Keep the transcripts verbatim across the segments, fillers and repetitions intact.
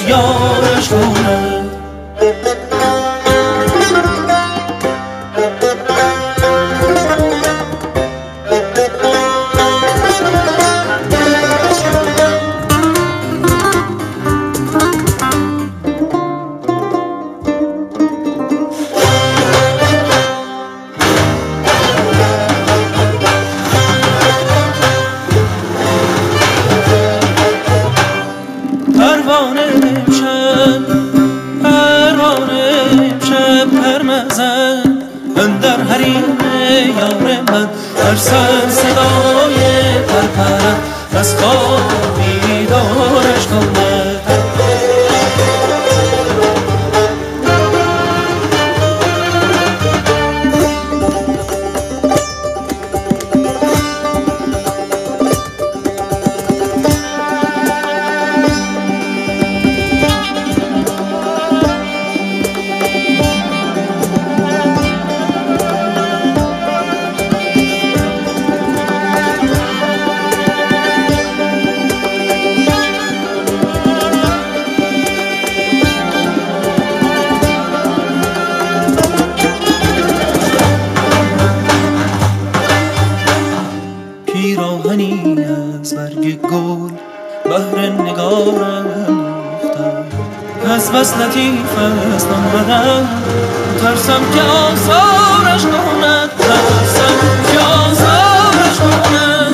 یارش کند. پروانه امشب پروانه امشب پرمزن اندر حریم یار من ترسم صدای پرپرم از خواب بیدارش کند. پیراهنی از برگ گل بهر نگارم ریختم، از بس لطیف است آمدم ترسم که آزارش کند، ترسم که آزارش کند.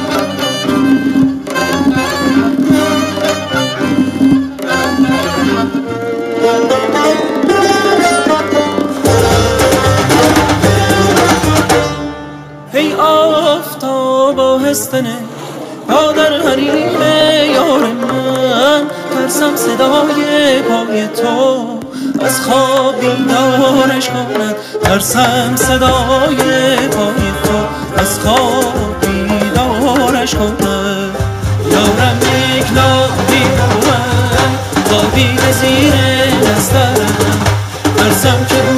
ای آفتاب آهستنه پا در حریم یار من، ترسم صدای پای تو از خواب بیدارش کند، ترسم صدای پای تو از خواب بیدارش کند. یارم یک نادی بود خوابیده زیر دسترم، ترسم که